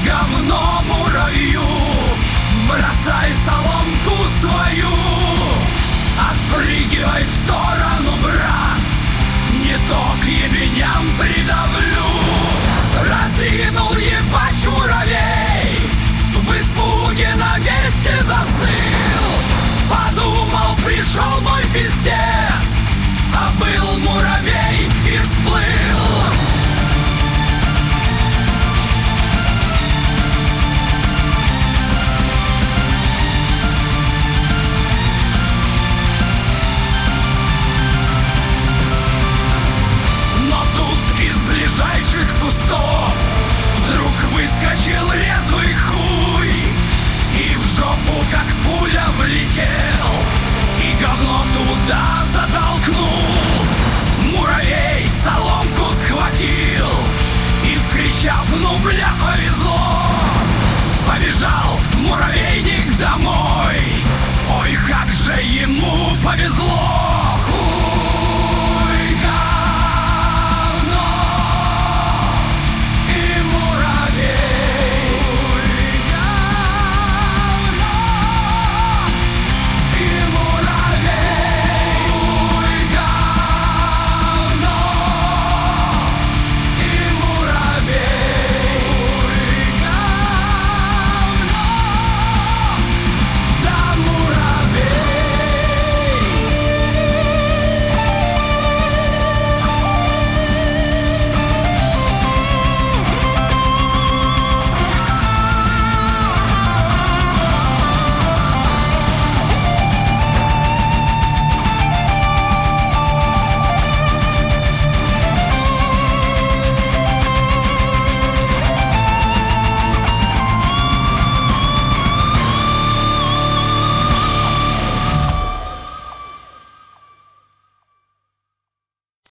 говно муравью. Бросай соломку свою, отпрыгивай в сторону, брат, не то к ебеням придавлю. Разинул ебач муравей, в испуге на месте застыл. Подумал, пришел мой пиздец, а был муравей и всплыл. Но тут из ближайших кустов вдруг выскочил резвый хуй и в жопу как пуля влетел, и говно туда затолкнул. Муравей соломку схватил и, вскричав: ну бля, повезло, побежал в муравей.